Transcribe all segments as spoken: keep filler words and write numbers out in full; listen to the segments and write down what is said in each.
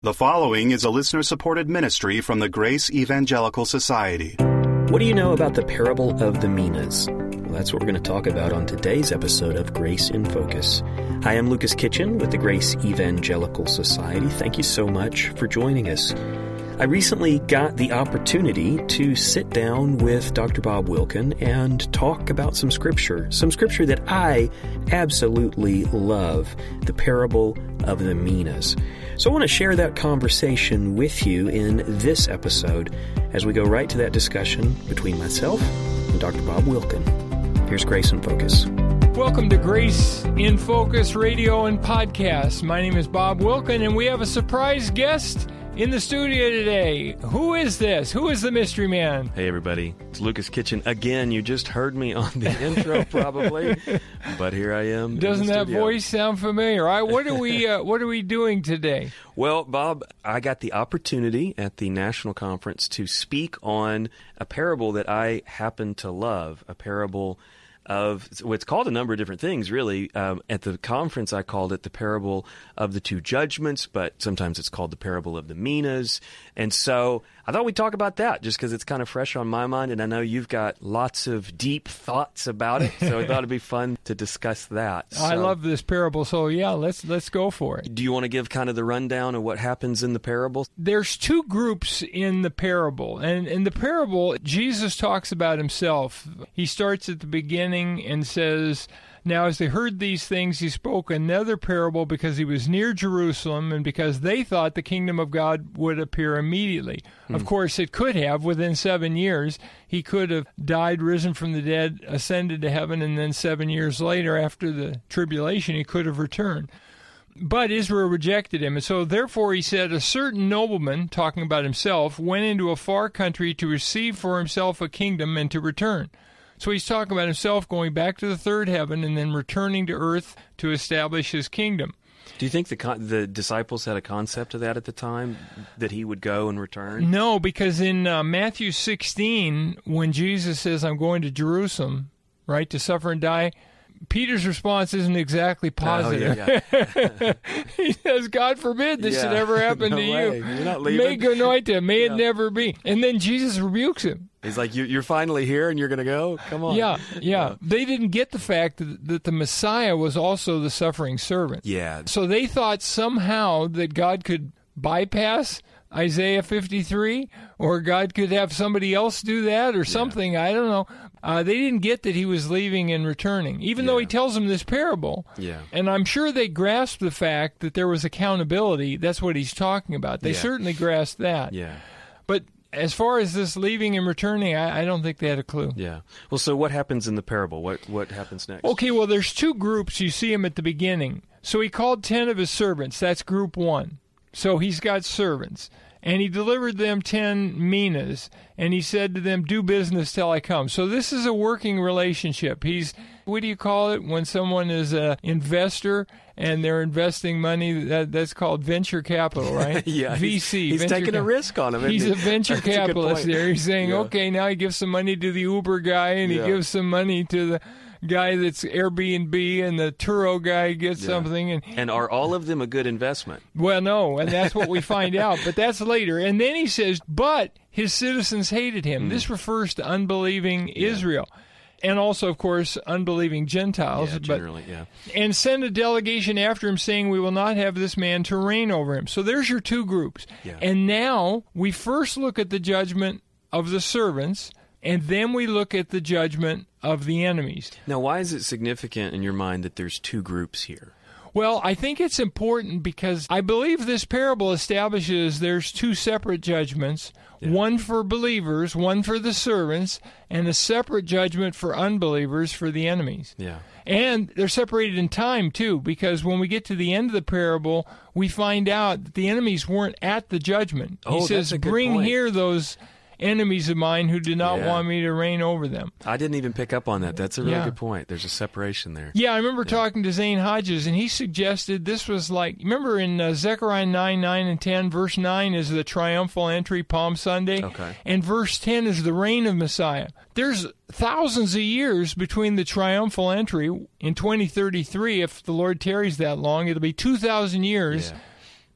The following is a listener-supported ministry from the Grace Evangelical Society. What do you know about the parable of the minas? Well, that's what we're going to talk about on today's episode of Grace in Focus. Hi, I'm Lucas Kitchen with the Grace Evangelical Society. Thank you so much for joining us. I recently got the opportunity to sit down with Doctor Bob Wilkin and talk about some scripture, some scripture that I absolutely love, the parable of the minas. So I want to share that conversation with you in this episode as we go right to that discussion between myself and Doctor Bob Wilkin. Here's Grace in Focus. Welcome to Grace in Focus Radio and Podcast. My name is Bob Wilkin, and we have a surprise guest in the studio today. Who is this? Who is the mystery man? Hey, everybody. It's Lucas Kitchen. Again, you just heard me on the intro, probably, but here I am. Doesn't that voice sound familiar? All right, what are we uh, what are we doing today? Well, Bob, I got the opportunity at the national conference to speak on a parable that I happen to love, a parable of, well, it's called a number of different things, really. Um, at the conference, I called it the parable of the two judgments, but sometimes it's called the parable of the minas. And so I thought we'd talk about that just because it's kind of fresh on my mind, and I know you've got lots of deep thoughts about it, so I thought it'd be fun to discuss that. So, I love this parable, so yeah, let's let's go for it. Do you want to give kind of the rundown of what happens in the parable? There's two groups in the parable, and in the parable, Jesus talks about himself. He starts at the beginning and says, "Now as they heard these things, he spoke another parable because he was near Jerusalem and because they thought the kingdom of God would appear immediately." Hmm. Of course, it could have within seven years. He could have died, risen from the dead, ascended to heaven, and then seven years later, after the tribulation, he could have returned. But Israel rejected him, and so therefore he said, "A certain nobleman," talking about himself, "went into a far country to receive for himself a kingdom and to return." So he's talking about himself going back to the third heaven and then returning to earth to establish his kingdom. Do you think the con- the disciples had a concept of that at the time, that he would go and return? No, because in uh, Matthew sixteen, when Jesus says, "I'm going to Jerusalem," right, to suffer and die, Peter's response isn't exactly positive. Oh, yeah, yeah. He says, "God forbid this yeah. should ever happen no to way. you. You're not leaving. May gonoita, may yeah. it never be." And then Jesus rebukes him. He's like, you're finally here and you're going to go? Come on. Yeah, yeah, yeah. They didn't get the fact that, that the Messiah was also the suffering servant. Yeah. So they thought somehow that God could bypass Isaiah fifty-three, or God could have somebody else do that or something. Yeah. I don't know. Uh, they didn't get that he was leaving and returning, even yeah. though he tells them this parable. Yeah. And I'm sure they grasped the fact that there was accountability. That's what he's talking about. They yeah. certainly grasped that. Yeah. But as far as this leaving and returning, I, I don't think they had a clue. Yeah. Well, so what happens in the parable? What what happens next? Okay, well, there's two groups. You see him at the beginning. So he called ten of his servants. That's group one. So he's got servants. And he delivered them ten minas, and he said to them, "Do business till I come." So this is a working relationship. He's, what do you call it, when someone is an investor and they're investing money? That That's called venture capital, right? yeah. V C. He's, he's taking cap- a risk on him. He's he? a venture That's capitalist a there. He's saying, yeah. okay, now he gives some money to the Uber guy, and yeah. he gives some money to the guy that's Airbnb, and the Turo guy gets yeah. something. And, and are all of them a good investment? Well, no, and that's what we find out, but that's later. And then he says, but his citizens hated him. Mm. This refers to unbelieving yeah. Israel. And also, of course, unbelieving Gentiles. Yeah, generally, but, yeah. And send a delegation after him saying, "We will not have this man to reign over him." So there's your two groups. Yeah. And now we first look at the judgment of the servants, and then we look at the judgment of the enemies. Now, why is it significant in your mind that there's two groups here? Well, I think it's important because I believe this parable establishes there's two separate judgments, yeah. one for believers, one for the servants, and a separate judgment for unbelievers, for the enemies. Yeah. And they're separated in time, too, because when we get to the end of the parable, we find out that the enemies weren't at the judgment. Oh, he says, that's a good "Bring point. here those enemies of mine who did not yeah. want me to reign over them." I didn't even pick up on that. That's a really yeah. good point. There's a separation there. Yeah, I remember yeah. talking to Zane Hodges, and he suggested this was like, remember in uh, Zechariah nine, nine, and ten, verse nine is the triumphal entry, Palm Sunday, okay. and verse ten is the reign of Messiah. There's thousands of years between the triumphal entry in twenty thirty-three. If the Lord tarries that long, it'll be two thousand years. Yeah.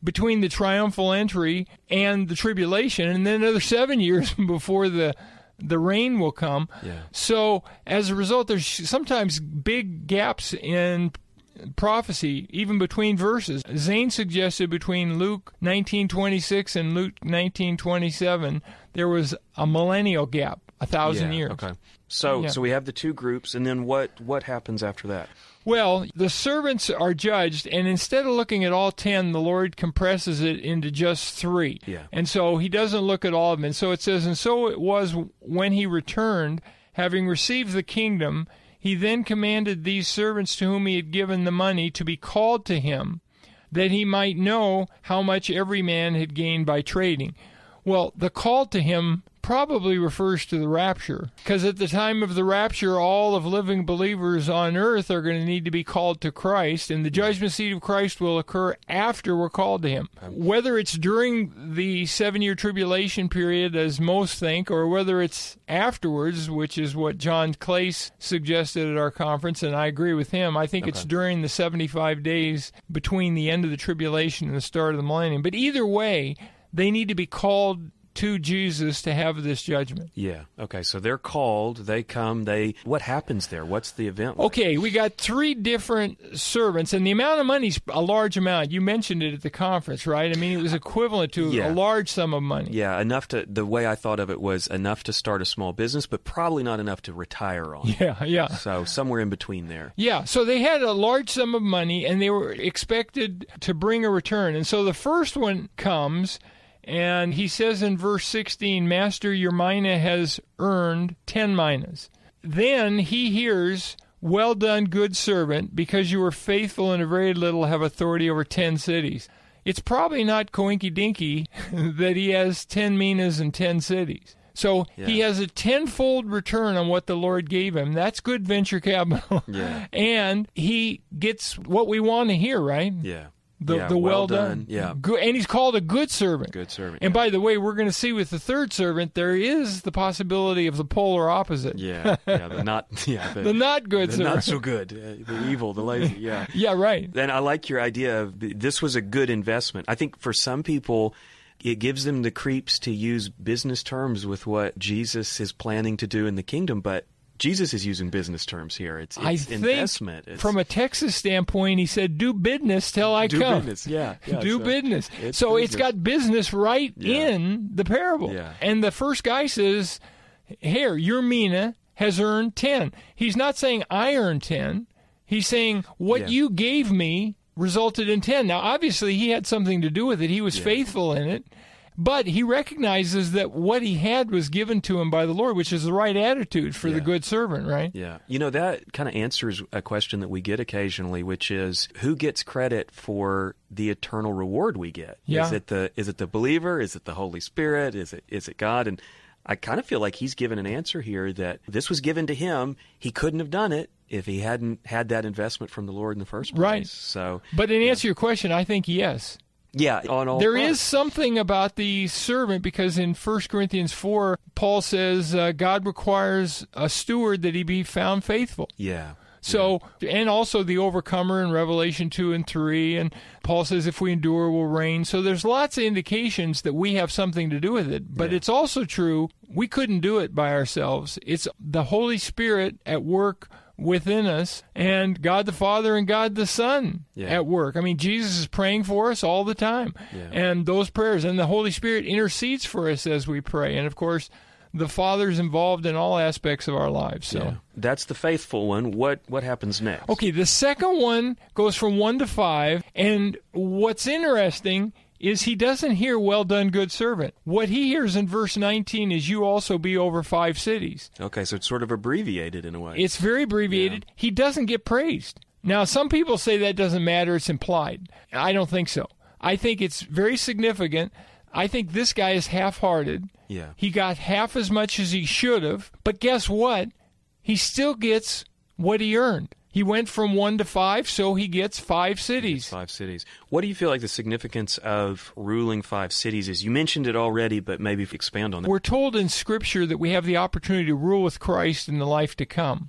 between the triumphal entry and the tribulation, and then another seven years before the the reign will come. Yeah. So as a result, there's sometimes big gaps in prophecy, even between verses. Zane suggested between Luke nineteen twenty-six and Luke nineteen twenty-seven, there was a millennial gap, a thousand yeah, years. Okay. So Yeah. so we have the two groups, and then what what happens after that? Well, the servants are judged, and instead of looking at all ten, the Lord compresses it into just three. Yeah. And so he doesn't look at all of them. And so it says, and so it was when he returned, having received the kingdom, he then commanded these servants to whom he had given the money to be called to him, that he might know how much every man had gained by trading. Well, the call to him probably refers to the rapture, because at the time of the rapture, all of living believers on earth are going to need to be called to Christ, and the judgment seat of Christ will occur after we're called to him. Whether it's during the seven-year tribulation period, as most think, or whether it's afterwards, which is what John Clace suggested at our conference, and I agree with him. I think Okay. it's during the seventy-five days between the end of the tribulation and the start of the millennium. But either way, they need to be called to Jesus to have this judgment. Yeah. Okay. So they're called. They come. They. What happens there? What's the event like? Okay, we got three different servants, and the amount of money is a large amount. You mentioned it at the conference, right? I mean, it was equivalent to Yeah. a large sum of money. Yeah, enough to. The way I thought of it was enough to start a small business, but probably not enough to retire on. Yeah, yeah. So somewhere in between there. Yeah, so they had a large sum of money, and they were expected to bring a return. And so the first one comes, and he says in verse sixteen, Master, your mina has earned ten minas. Then he hears, well done, good servant, because you were faithful in a very little, have authority over ten cities. It's probably not coinky-dinky that he has ten minas and ten cities. So Yeah. he has a tenfold return on what the Lord gave him. That's good venture capital. Yeah. And he gets what we want to hear, right? Yeah. The, yeah, the well, well done. done. Yeah. Good, and he's called a good servant. Good servant. And yeah. by the way, we're going to see with the third servant, there is the possibility of the polar opposite. Yeah. Yeah. The not. Yeah. The, The not good the servant. not so good. Uh, the evil. The lazy. Yeah. Yeah, right. Then I like your idea of this was a good investment. I think for some people, it gives them the creeps to use business terms with what Jesus is planning to do in the kingdom, but Jesus is using business terms here. It's, it's I think investment. It's, from a Texas standpoint, he said, do business till I do come. business. Yeah. yeah do so business. it's so business. it's got business right Yeah. in the parable. Yeah. And the first guy says, here, your mina has earned ten. He's not saying I earned ten. He's saying what Yeah. you gave me resulted in ten. Now, obviously, he had something to do with it. He was Yeah. faithful in it. But he recognizes that what he had was given to him by the Lord, which is the right attitude for Yeah. the good servant, right? Yeah. You know, that kind of answers a question that we get occasionally, which is who gets credit for the eternal reward we get? Yeah. Is it the is it the believer? Is it the Holy Spirit? Is it is it God? And I kind of feel like he's given an answer here that this was given to him. He couldn't have done it if he hadn't had that investment from the Lord in the first place. Right. So, But in answer to your question, I think yes. yeah, on all There fronts. is something about the servant because in First Corinthians four, Paul says uh, God requires a steward that he be found faithful. Yeah. So, and also the overcomer in Revelation two and three, and Paul says if we endure, we'll reign. So there's lots of indications that we have something to do with it. But Yeah. it's also true, we couldn't do it by ourselves. It's the Holy Spirit at work within us, and God the Father and God the Son Yeah. at work. I mean, Jesus is praying for us all the time. Yeah. And those prayers, and the Holy Spirit intercedes for us as we pray. And of course, the Father's involved in all aspects of our lives. So. Yeah. That's the faithful one. What what happens next? Okay, the second one goes from one to five, and what's interesting is he doesn't hear, well done, good servant. What he hears in verse nineteen is, you also be over five cities. Okay, so it's sort of abbreviated in a way. It's very abbreviated. He doesn't get praised. Now, some people say that doesn't matter, it's implied. I don't think so. I think it's very significant. I think this guy is half-hearted. Yeah. He got half as much as he should have, but guess what? He still gets what he earned. He went from one to five, so he gets five cities. Five cities. What do you feel like the significance of ruling five cities is? You mentioned it already, but maybe expand on that. We're told in Scripture that we have the opportunity to rule with Christ in the life to come. Yeah.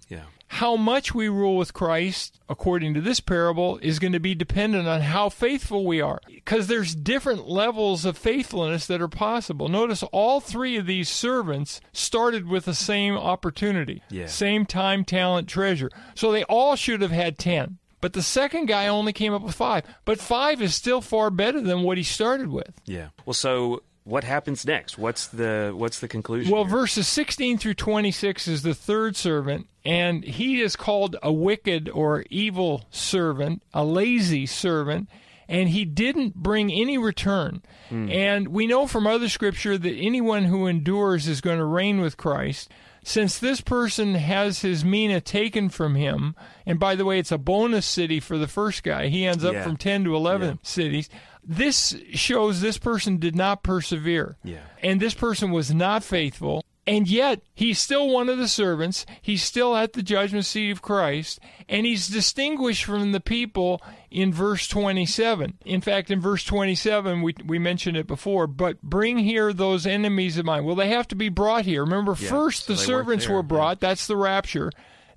how much we rule with Christ, according to this parable, is going to be dependent on how faithful we are. Because there's different levels of faithfulness that are possible. Notice all three of these servants started with the same opportunity. Yeah. Same time, talent, treasure. So they all should have had ten. But the second guy only came up with five. But five is still far better than what he started with. Yeah. Well, so what happens next? What's the what's the conclusion? Well, here? verses sixteen through twenty-six is the third servant, and he is called a wicked or evil servant, a lazy servant, and he didn't bring any return. Mm. And we know from other scripture that anyone who endures is going to reign with Christ. Since this person has his mina taken from him, and by the way, it's a bonus city for the first guy. He ends up yeah. from ten to eleven yeah. cities. This shows this person did not persevere. Yeah. And this person was not faithful. And yet, he's still one of the servants. He's still at the judgment seat of Christ. And he's distinguished from the people in verse twenty-seven. In fact, in verse twenty-seven, we we mentioned it before, but bring here those enemies of mine. Well, they have to be brought here. Remember, yeah, first so the servants were brought. Yeah. That's the rapture.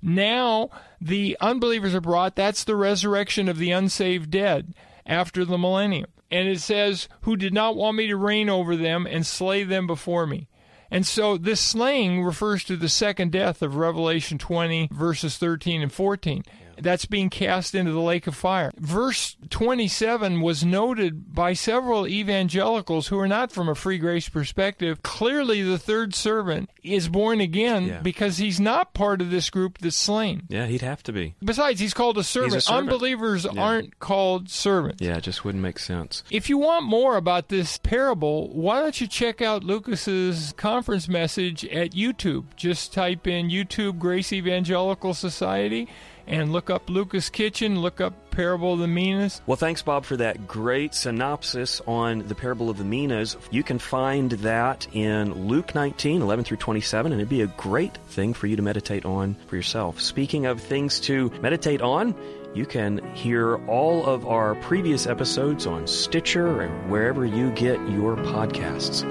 Now, the unbelievers are brought. That's the resurrection of the unsaved dead after the millennium. And it says, who did not want me to reign over them and slay them before me. And so this slaying refers to the second death of Revelation twenty, verses thirteen and fourteen. Yeah. That's being cast into the lake of fire. Verse twenty-seven was noted by several evangelicals who are not from a free grace perspective. Clearly, the third servant is born again yeah. because he's not part of this group that's slain. Yeah, he'd have to be. Besides, he's called a servant. He's a servant. Unbelievers yeah. aren't called servants. Yeah, it just wouldn't make sense. If you want more about this parable, why don't you check out Lucas's conference message at YouTube? Just type in YouTube Grace Evangelical Society and look up Lucas Kitchen, look up Parable of the Minas. Well, thanks, Bob, for that great synopsis on the Parable of the Minas. You can find that in Luke nineteen, eleven through twenty-seven, and it'd be a great thing for you to meditate on for yourself. Speaking of things to meditate on, you can hear all of our previous episodes on Stitcher and wherever you get your podcasts.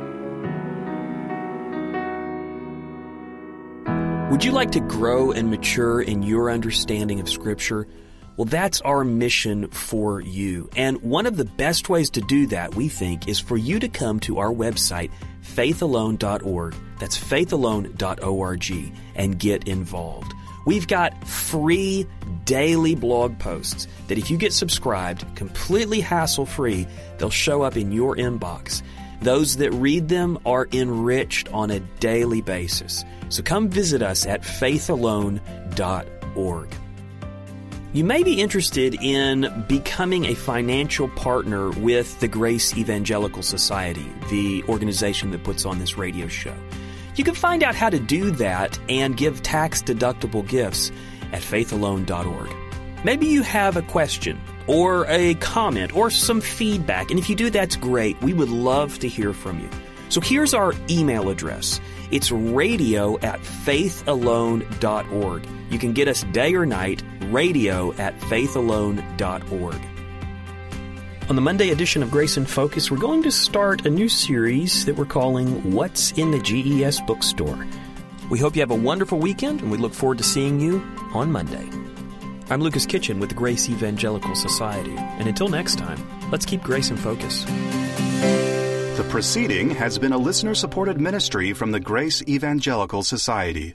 Would you like to grow and mature in your understanding of Scripture? Well, that's our mission for you. And one of the best ways to do that, we think, is for you to come to our website, faith alone dot org. That's faith alone dot org, and get involved. We've got free daily blog posts that if you get subscribed, completely hassle-free, they'll show up in your inbox. Those that read them are enriched on a daily basis. So come visit us at faith alone dot org. You may be interested in becoming a financial partner with the Grace Evangelical Society, the organization that puts on this radio show. You can find out how to do that and give tax-deductible gifts at faith alone dot org. Maybe you have a question or a comment or some feedback, and if you do, that's great. We would love to hear from you. So here's our email address. It's radio at faith alone dot org. You can get us day or night, radio at faith alone dot org. On the Monday edition of Grace in Focus, we're going to start a new series that we're calling What's in the G E S Bookstore. We hope you have a wonderful weekend, and we look forward to seeing you on Monday. I'm Lucas Kitchen with the Grace Evangelical Society, and until next time, let's keep Grace in Focus. The proceeding has been a listener-supported ministry from the Grace Evangelical Society.